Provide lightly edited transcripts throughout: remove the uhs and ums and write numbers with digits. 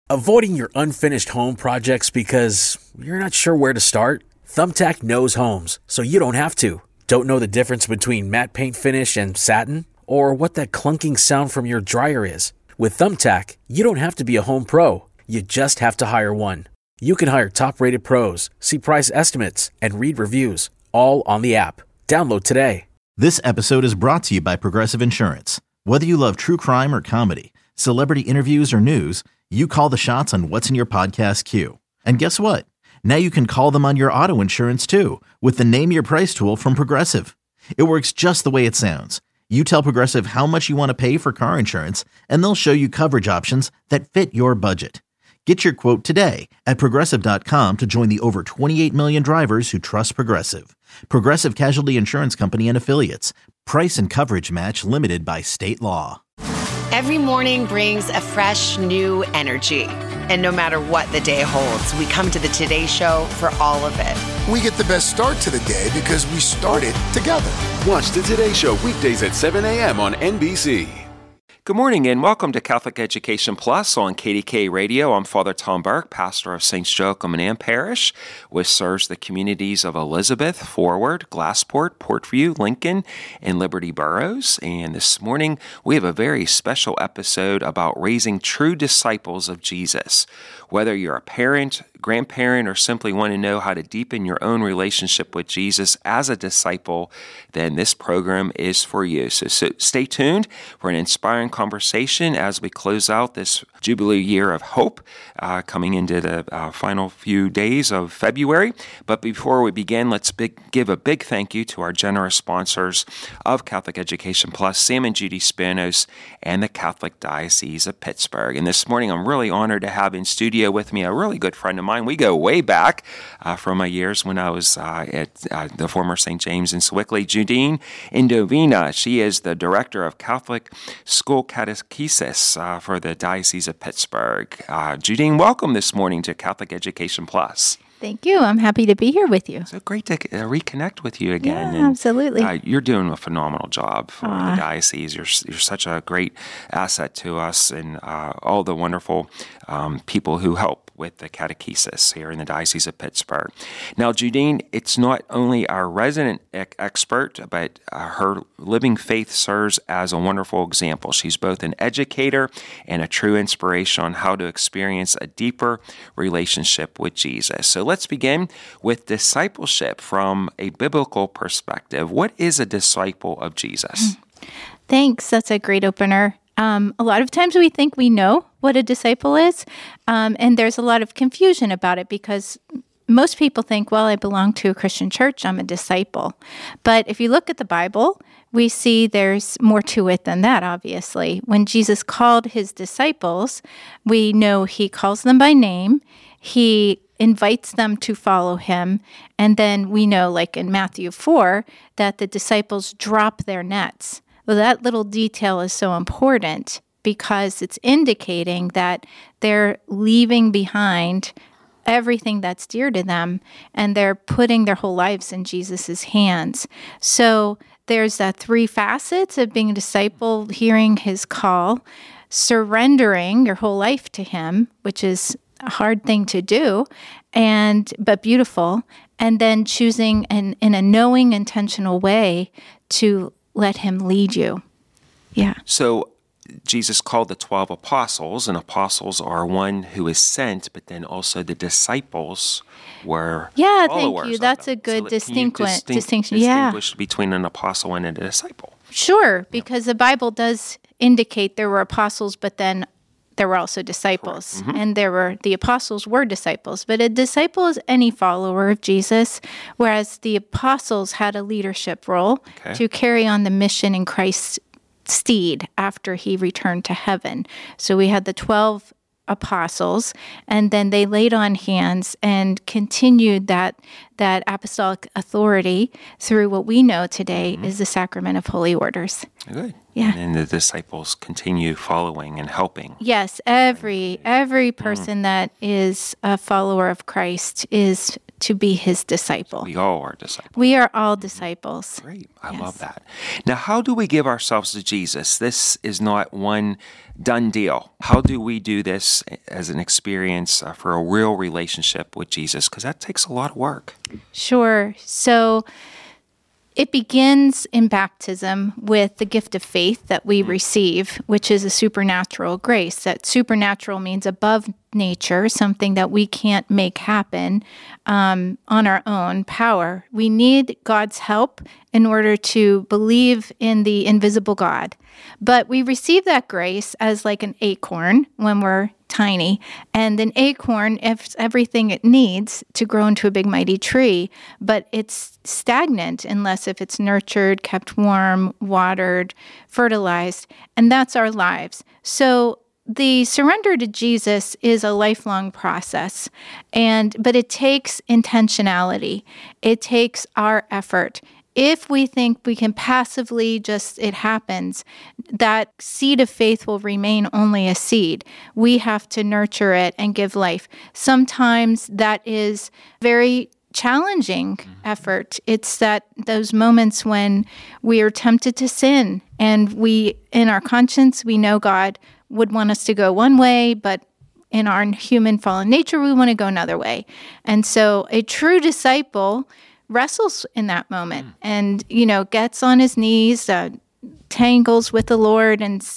Avoiding your unfinished home projects because you're not sure where to start? Thumbtack knows homes, so you don't have to. Don't know the difference between matte paint finish and satin? Or what that clunking sound from your dryer is? With Thumbtack, you don't have to be a home pro. You just have to hire one. You can hire top-rated pros, see price estimates, and read reviews, all on the app. Download today. This episode is brought to you by Progressive Insurance. Whether you love true crime or comedy, celebrity interviews or news, you call the shots on what's in your podcast queue. And guess what? Now you can call them on your auto insurance too with the Name Your Price tool from Progressive. It works just the way it sounds. You tell Progressive how much you want to pay for car insurance, and they'll show you coverage options that fit your budget. Get your quote today at Progressive.com to join the over 28 million drivers who trust Progressive. Progressive Casualty Insurance Company and Affiliates. Price and coverage match limited by state law. Every morning brings a fresh, new energy. And no matter what the day holds, we come to the Today Show for all of it. We get the best start to the day because we started together. Watch the Today Show weekdays at 7 a.m. on NBC. Good morning and welcome to Catholic Education Plus on KDK Radio. I'm Father Tom Burke, pastor of St. Joachim and Ann Parish, which serves the communities of Elizabeth, Forward, Glassport, Portview, Lincoln, and Liberty boroughs. And this morning we have a very special episode about raising true disciples of Jesus. Whether you're a parent, grandparent, or simply want to know how to deepen your own relationship with Jesus as a disciple, then this program is for you. So stay tuned for an inspiring conversation as we close out this Jubilee year of hope coming into the final few days of February. But before we begin, let's give a big thank you to our generous sponsors of Catholic Education Plus, Sam and Judy Spanos, and the Catholic Diocese of Pittsburgh. And this morning, I'm really honored to have in studio with me a really good friend of mine. We go way back from my years when I was at the former St. James in Sewickley, Judine Indovina. She is the director of Catholic School Catechesis for the Diocese of Pittsburgh. Judine, welcome this morning to Catholic Education Plus. Thank you. I'm happy to be here with you. So great to reconnect with you again. Yeah, absolutely. You're doing a phenomenal job for the diocese. You're such a great asset to us and all the wonderful people who help with the catechesis here in the Diocese of Pittsburgh. Now, Judine, it's not only our resident expert, but her living faith serves as a wonderful example. She's both an educator and a true inspiration on how to experience a deeper relationship with Jesus. So let's begin with discipleship from a biblical perspective. What is a disciple of Jesus? Thanks. That's a great opener. A lot of times we think we know what a disciple is, and there's a lot of confusion about it because most people think, well, I belong to a Christian church, I'm a disciple. But if you look at the Bible, we see there's more to it than that, obviously. When Jesus called his disciples, we know he calls them by name, he invites them to follow him, and then we know, like in Matthew 4, that the disciples drop their nets. Well, that little detail is so important because it's indicating that they're leaving behind everything that's dear to them and they're putting their whole lives in Jesus' hands. So there's that three facets of being a disciple, hearing his call, surrendering your whole life to him, which is a hard thing to do, but beautiful, and then choosing in a knowing, intentional way to let him lead you. Yeah. So Jesus called the 12 apostles, and apostles are one who is sent, but then also the disciples were followers. Thank you. That's a good distinction. Distinguish between an apostle and a disciple. Sure, because the Bible does indicate there were apostles, but then there were also disciples, and the apostles were disciples. But a disciple is any follower of Jesus, whereas the apostles had a leadership role to carry on the mission in Christ's stead after he returned to heaven. So we had the 12 apostles, and then they laid on hands and continued that apostolic authority through what we know today is the sacrament of holy orders. Good. Yeah. And the disciples continue following and helping. Yes, every person that is a follower of Christ is to be his disciple. We all are disciples. We are all disciples. Great. I love that. Now, how do we give ourselves to Jesus? This is not one done deal. How do we do this as an experience for a real relationship with Jesus? Because that takes a lot of work. Sure. So it begins in baptism with the gift of faith that we receive, which is a supernatural grace. That supernatural means above nature, something that we can't make happen on our own power. We need God's help in order to believe in the invisible God. But we receive that grace as like an acorn when we're tiny. And an acorn, it's everything it needs to grow into a big, mighty tree, but it's stagnant unless if it's nurtured, kept warm, watered, fertilized, and that's our lives. So the surrender to Jesus is a lifelong process, but it takes intentionality. It takes our effort. If we think we can passively it happens, that seed of faith will remain only a seed. We have to nurture it and give life. Sometimes that is very challenging effort. It's those moments when we are tempted to sin and in our conscience, we know God would want us to go one way, but in our human fallen nature, we want to go another way. And so a true disciple wrestles in that moment and, gets on his knees, tangles with the Lord and,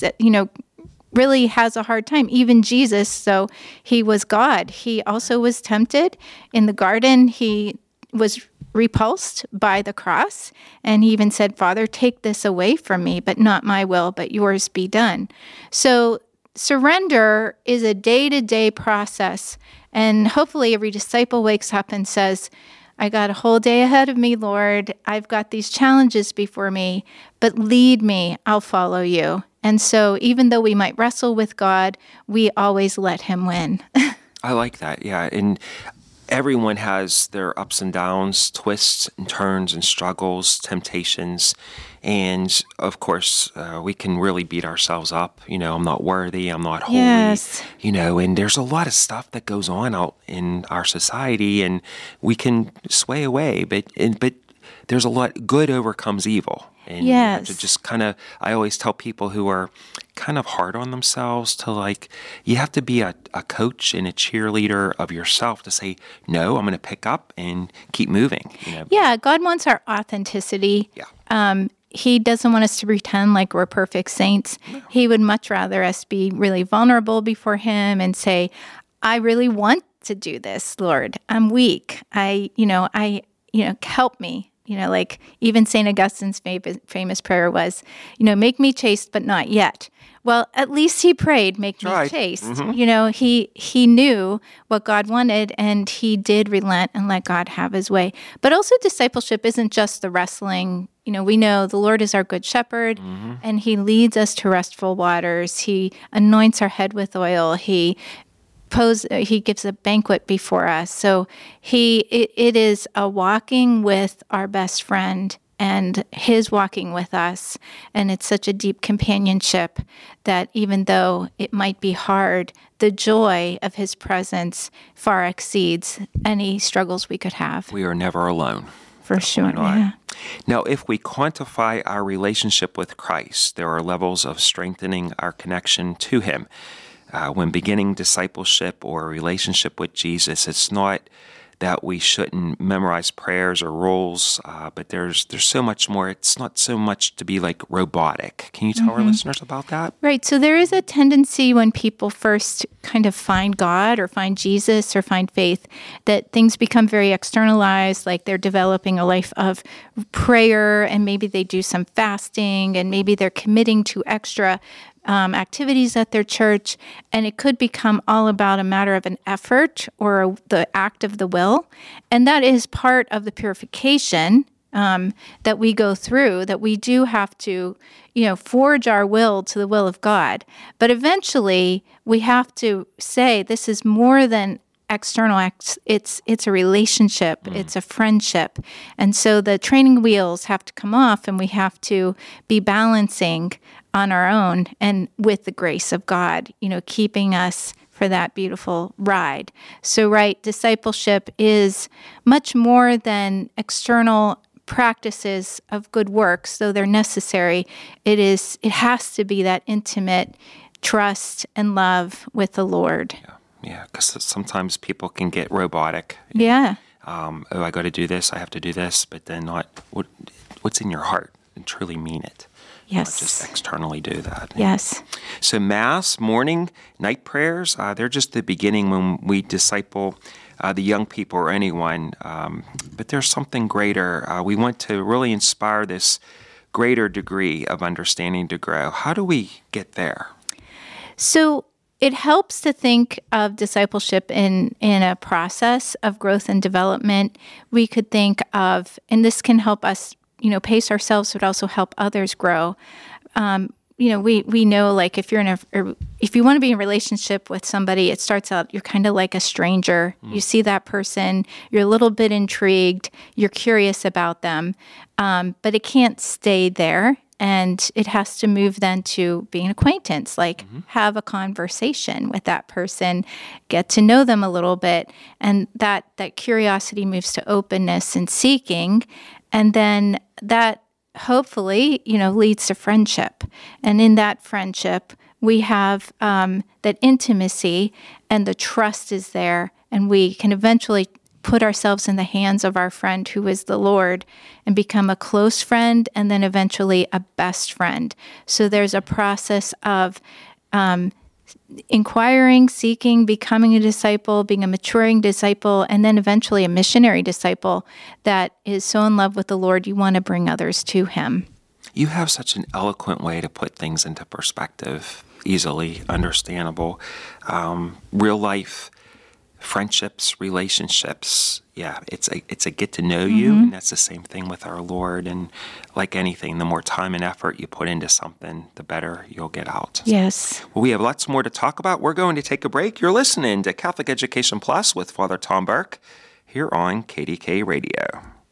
really has a hard time. Even Jesus, though he was God, he also was tempted in the garden. He was repulsed by the cross. And he even said, Father, take this away from me, but not my will, but yours be done. So surrender is a day-to-day process. And hopefully every disciple wakes up and says, I got a whole day ahead of me, Lord. I've got these challenges before me, but lead me, I'll follow you. And so even though we might wrestle with God, we always let him win. I like that, yeah. And everyone has their ups and downs, twists and turns and struggles, temptations. And of course, we can really beat ourselves up. I'm not worthy, I'm not holy. Yes. And there's a lot of stuff that goes on out in our society and we can sway away, but there's a lot, good overcomes evil. And you have to just I always tell people who are kind of hard on themselves you have to be a coach and a cheerleader of yourself to say, no, I'm going to pick up and keep moving. Yeah, God wants our authenticity. Yeah. He doesn't want us to pretend like we're perfect saints. No. He would much rather us be really vulnerable before him and say, I really want to do this, Lord. I'm weak. Help me. Even St. Augustine's famous prayer was, make me chaste, but not yet. Well, at least he prayed, make me chaste. Mm-hmm. He knew what God wanted, and he did relent and let God have his way. But also discipleship isn't just the wrestling. We know the Lord is our good shepherd, and he leads us to restful waters. He anoints our head with oil. He gives a banquet before us. So it is a walking with our best friend and his walking with us. And it's such a deep companionship that even though it might be hard, the joy of his presence far exceeds any struggles we could have. We are never alone. For sure, yeah. Now, if we quantify our relationship with Christ, there are levels of strengthening our connection to him. When beginning discipleship or a relationship with Jesus, it's not that we shouldn't memorize prayers or rules, but there's so much more. It's not so much to be like robotic. Can you tell our listeners about that? Right. So there is a tendency when people first kind of find God or find Jesus or find faith that things become very externalized, like they're developing a life of prayer and maybe they do some fasting and maybe they're committing to extra activities at their church, and it could become all about a matter of an effort or the act of the will. And that is part of the purification that we go through, that we do have to, forge our will to the will of God. But eventually, we have to say this is more than external acts. It's a relationship. It's a friendship. And so the training wheels have to come off, and we have to be balancing on our own and with the grace of God, keeping us for that beautiful ride. So, right, discipleship is much more than external practices of good works, though they're necessary. It has to be that intimate trust and love with the Lord. Yeah, because sometimes people can get robotic. Yeah. I got to do this, I have to do this, but then not what's in your heart and truly mean it. Yes. Not just externally do that. Yes. So Mass, morning, night prayers, they're just the beginning when we disciple the young people or anyone. But there's something greater. We want to really inspire this greater degree of understanding to grow. How do we get there? So it helps to think of discipleship in a process of growth and development. We could think of, and this can help us, pace ourselves, but also help others grow. We know, like, if you want to be in a relationship with somebody, it starts out, you're kind of like a stranger. You see that person, you're a little bit intrigued, you're curious about them, but it can't stay there. And it has to move then to being an acquaintance, like have a conversation with that person, get to know them a little bit. And that curiosity moves to openness and seeking. And then that hopefully, leads to friendship. And in that friendship, we have that intimacy and the trust is there. And we can eventually put ourselves in the hands of our friend who is the Lord and become a close friend and then eventually a best friend. So there's a process of inquiring, seeking, becoming a disciple, being a maturing disciple, and then eventually a missionary disciple that is so in love with the Lord you want to bring others to Him. You have such an eloquent way to put things into perspective, easily understandable. Real life friendships, relationships, it's a get to know you, and that's the same thing with our Lord. And like anything, the more time and effort you put into something, the better you'll get out. Yes. Well, we have lots more to talk about. We're going to take a break. You're listening to Catholic Education Plus with Father Tom Burke here on KDK Radio.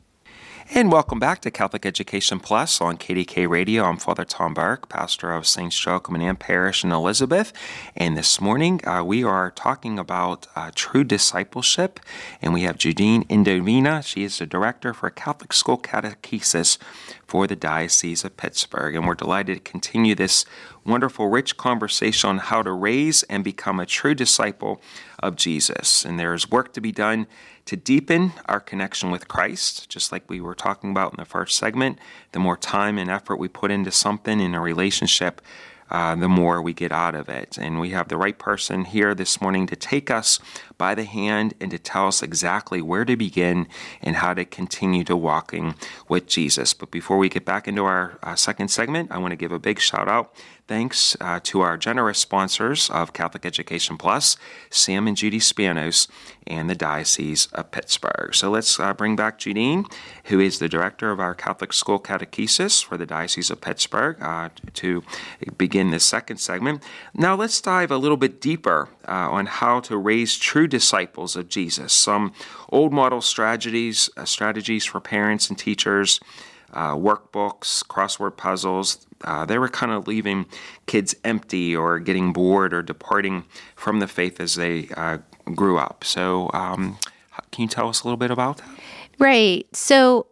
And welcome back to Catholic Education Plus on KDK Radio. I'm Father Tom Burke, pastor of St. Joachim and Anne Parish in Elizabeth. And this morning we are talking about true discipleship. And we have Judine Indovina. She is the director for Catholic School Catechesis for the Diocese of Pittsburgh. And we're delighted to continue this wonderful, rich conversation on how to raise and become a true disciple of Jesus. And there's work to be done to deepen our connection with Christ, just like we were talking about in the first segment. The more time and effort we put into something in a relationship, the more we get out of it. And we have the right person here this morning to take us by the hand and to tell us exactly where to begin and how to continue to walking with Jesus. But before we get back into our second segment, I want to give a big shout out. Thanks to our generous sponsors of Catholic Education Plus, Sam and Judy Spanos, and the Diocese of Pittsburgh. So let's bring back Judine, who is the director of our Catholic School Catechesis for the Diocese of Pittsburgh, to begin this second segment. Now let's dive a little bit deeper on how to raise true disciples of Jesus. Some old model strategies for parents and teachers, workbooks, crossword puzzles. They were kind of leaving kids empty or getting bored or departing from the faith as they grew up. So can you tell us a little bit about that? Right. So,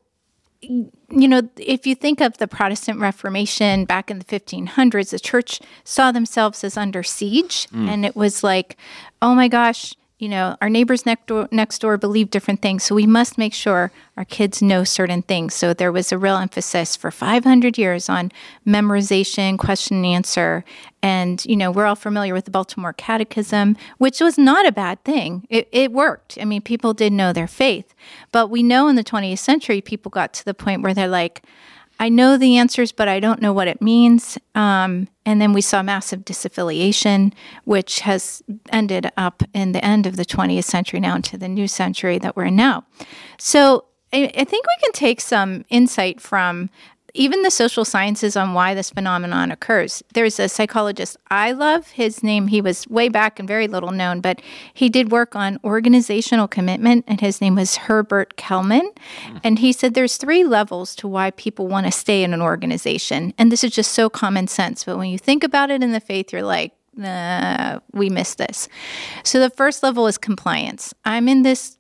if you think of the Protestant Reformation back in the 1500s, the church saw themselves as under siege. And it was like, oh my gosh, our neighbors next door believe different things, so we must make sure our kids know certain things. So there was a real emphasis for 500 years on memorization, question and answer. And, we're all familiar with the Baltimore Catechism, which was not a bad thing. It worked. I mean, people did know their faith. But we know in the 20th century, people got to the point where they're like, I know the answers, but I don't know what it means. And then we saw massive disaffiliation, which has ended up in the end of the 20th century now into the new century that we're in now. So I think we can take some insight from even the social sciences on why this phenomenon occurs. There's a psychologist I love. His name, he was way back and very little known, but he did work on organizational commitment, and his name was Herbert Kellman. And he said there's 3 levels to why people want to stay in an organization. And this is just so common sense. But when you think about it in the faith, you're like, we missed this. So the first level is compliance. I'm in this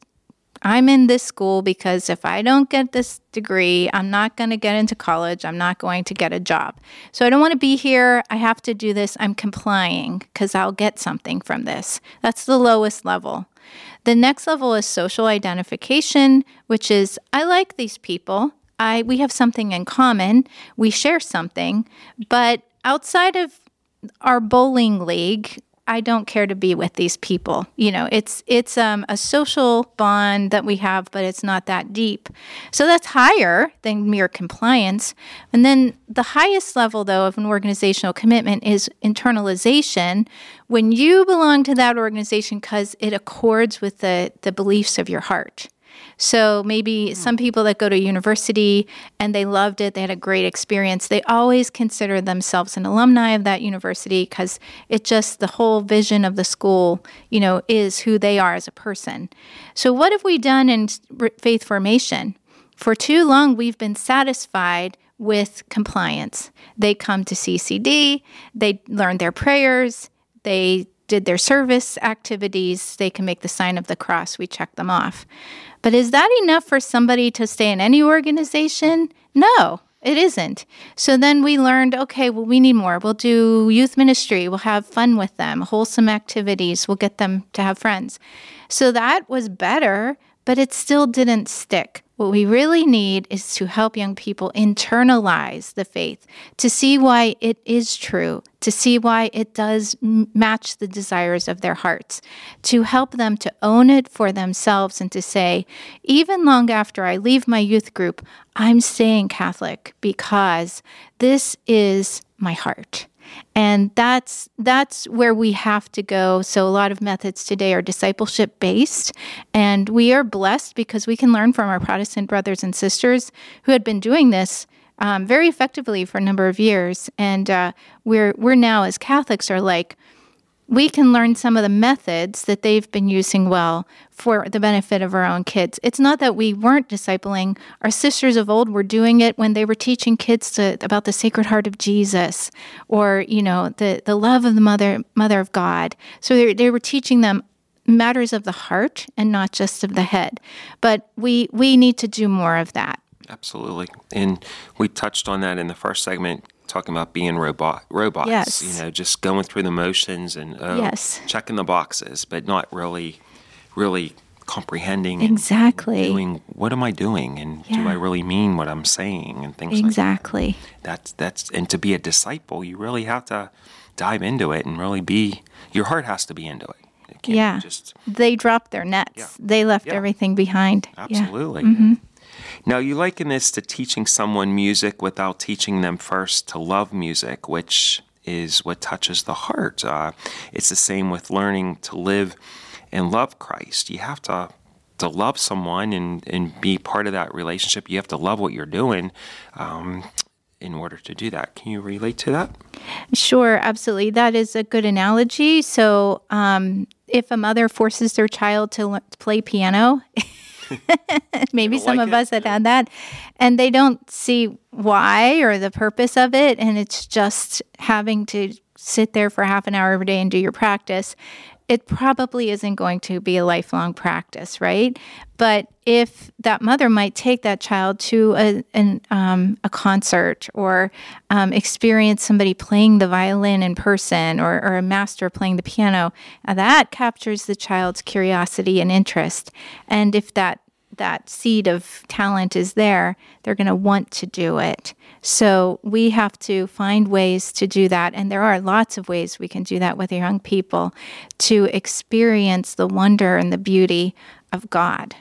school because if I don't get this degree, I'm not going to get into college. I'm not going to get a job. So I don't want to be here. I have to do this. I'm complying because I'll get something from this. That's the lowest level. The next level is social identification, which is I like these people. We have something in common. We share something. But outside of our bowling league, I don't care to be with these people. It's a social bond that we have, but it's not that deep. So that's higher than mere compliance. And then the highest level, though, of an organizational commitment is internalization. When you belong to that organization because it accords with the beliefs of your heart. So maybe some people that go to university and they loved it, they had a great experience, they always consider themselves an alumni of that university because the whole vision of the school, is who they are as a person. So what have we done in faith formation? For too long, we've been satisfied with compliance. They come to CCD, they learn their prayers, they did their service activities, they can make the sign of the cross, we check them off. But is that enough for somebody to stay in any organization? No, it isn't. So then we learned, okay, well, we need more. We'll do youth ministry. We'll have fun with them, wholesome activities. We'll get them to have friends. So that was better, but it still didn't stick. What we really need is to help young people internalize the faith, to see why it is true, to see why it does match the desires of their hearts, to help them to own it for themselves and to say, even long after I leave my youth group, I'm staying Catholic because this is my heart. And that's where we have to go. So a lot of methods today are discipleship based, and we are blessed because we can learn from our Protestant brothers and sisters who had been doing this very effectively for a number of years. And we're now as Catholics are like, we can learn some of the methods that they've been using well for the benefit of our own kids. It's not that we weren't discipling. Our sisters of old were doing it when they were teaching kids about the Sacred Heart of Jesus or, the love of the Mother of God. So they were teaching them matters of the heart and not just of the head. But we need to do more of that. Absolutely. And we touched on that in the first segment, talking about being robots, yes. Just going through the motions and yes. checking the boxes, but not really comprehending. Exactly. And doing, what am I doing? And do I really mean what I'm saying? And things exactly. like that. And to be a disciple, you really have to dive into it and really your heart has to be into it. It can't they dropped their nets. Yeah. They left everything behind. Absolutely. Yeah. Mm-hmm. Now, you liken this to teaching someone music without teaching them first to love music, which is what touches the heart. It's the same with learning to live and love Christ. You have to love someone and be part of that relationship. You have to love what you're doing in order to do that. Can you relate to that? Sure, absolutely. That is a good analogy. So if a mother forces their child to play piano, maybe some of us had that, and they don't see why or the purpose of it, and it's just having to sit there for half an hour every day and do your practice, it probably isn't going to be a lifelong practice, right? But if that mother might take that child to a concert or experience somebody playing the violin in person or a master playing the piano, that captures the child's curiosity and interest. And if that seed of talent is there, they're going to want to do it. So we have to find ways to do that. And there are lots of ways we can do that with young people to experience the wonder and the beauty of God.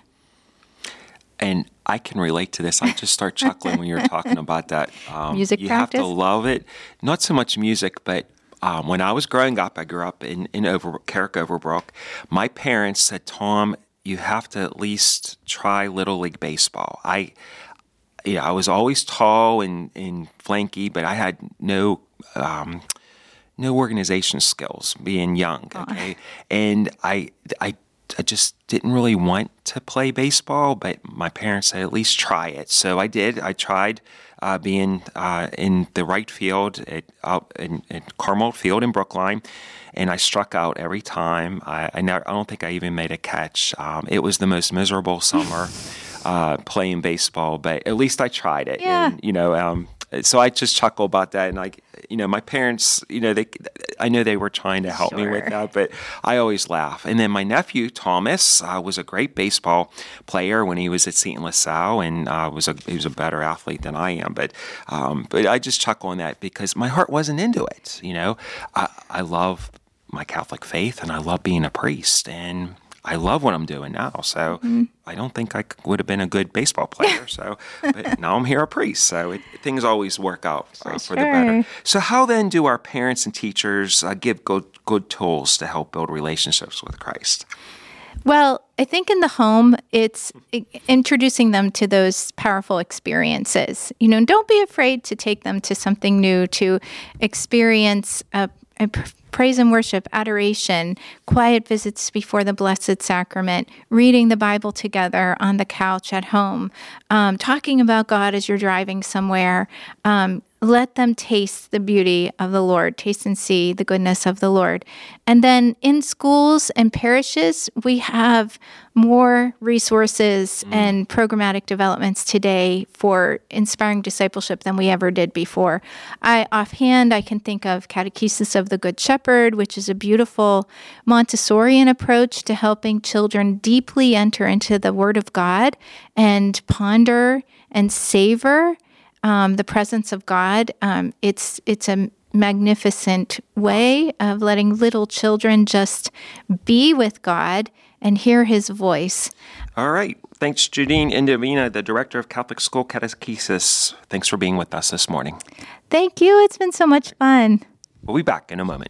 And I can relate to this. I just start chuckling when you're talking about that. Music you practice? have to love it. Not so much music, but when I was growing up, I grew up in Carrick Overbrook. My parents said, Tom, you have to at least try Little League Baseball. I was always tall and flanky, but I had no organization skills being young. Okay, and I just didn't really want to play baseball, but my parents said at least try it. So I did. I tried being in the right field out in Carmel Field in Brookline, and I struck out every time. I don't think I even made a catch. It was the most miserable summer playing baseball, but at least I tried it. Yeah. And, so I just chuckle about that, and my parents, I know they were trying to help me with that, but I always laugh. And then my nephew Thomas was a great baseball player when he was at St. LaSalle, and he was a better athlete than I am. But I just chuckle on that because my heart wasn't into it. I love my Catholic faith, and I love being a priest, and I love what I'm doing now, so I don't think I would have been a good baseball player. But now I'm here a priest, so things always work out for the better. So how then do our parents and teachers give good tools to help build relationships with Christ? Well, I think in the home, it's introducing them to those powerful experiences. Don't be afraid to take them to something new, to experience a praise and worship, adoration, quiet visits before the Blessed Sacrament, reading the Bible together on the couch at home, talking about God as you're driving somewhere. Let them taste the beauty of the Lord, taste and see the goodness of the Lord. And then in schools and parishes, we have more resources and programmatic developments today for inspiring discipleship than we ever did before. Offhand, I can think of Catechesis of the Good Shepherd, which is a beautiful Montessorian approach to helping children deeply enter into the Word of God and ponder and savor the presence of God. It's a magnificent way of letting little children just be with God and hear His voice. All right. Thanks, Judine Indovina, the Director of Catholic School Catechesis. Thanks for being with us this morning. Thank you. It's been so much fun. We'll be back in a moment.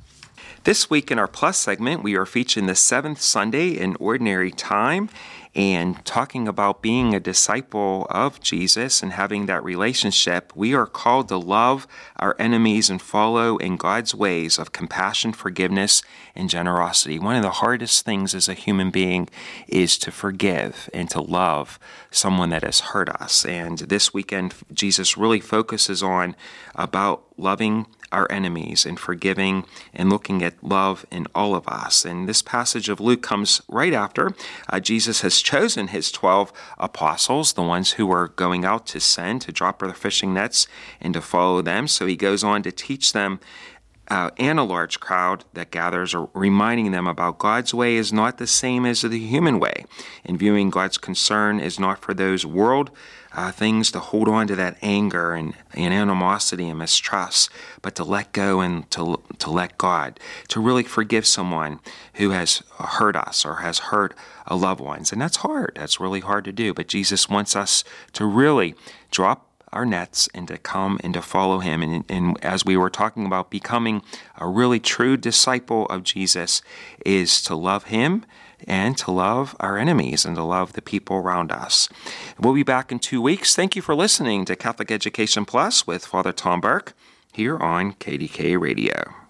This week in our Plus segment, we are featuring the 7th Sunday in Ordinary Time and talking about being a disciple of Jesus and having that relationship. We are called to love our enemies and follow in God's ways of compassion, forgiveness, and generosity. One of the hardest things as a human being is to forgive and to love someone that has hurt us. And this weekend, Jesus really focuses on about loving our enemies and forgiving and looking at love in all of us. And this passage of Luke comes right after Jesus has chosen his 12 apostles, the ones who were going out to send, to drop their fishing nets and to follow them. So he goes on to teach them and a large crowd that gathers, are reminding them about God's way is not the same as the human way, and viewing God's concern is not for those world things to hold on to that anger and animosity and mistrust, but to let go and to let God, to really forgive someone who has hurt us or has hurt a loved ones. And that's hard. That's really hard to do. But Jesus wants us to really drop our nets and to come and to follow him. And as we were talking about, becoming a really true disciple of Jesus is to love him and to love our enemies and to love the people around us. We'll be back in 2 weeks. Thank you for listening to Catholic Education Plus with Father Tom Burke here on KDK Radio.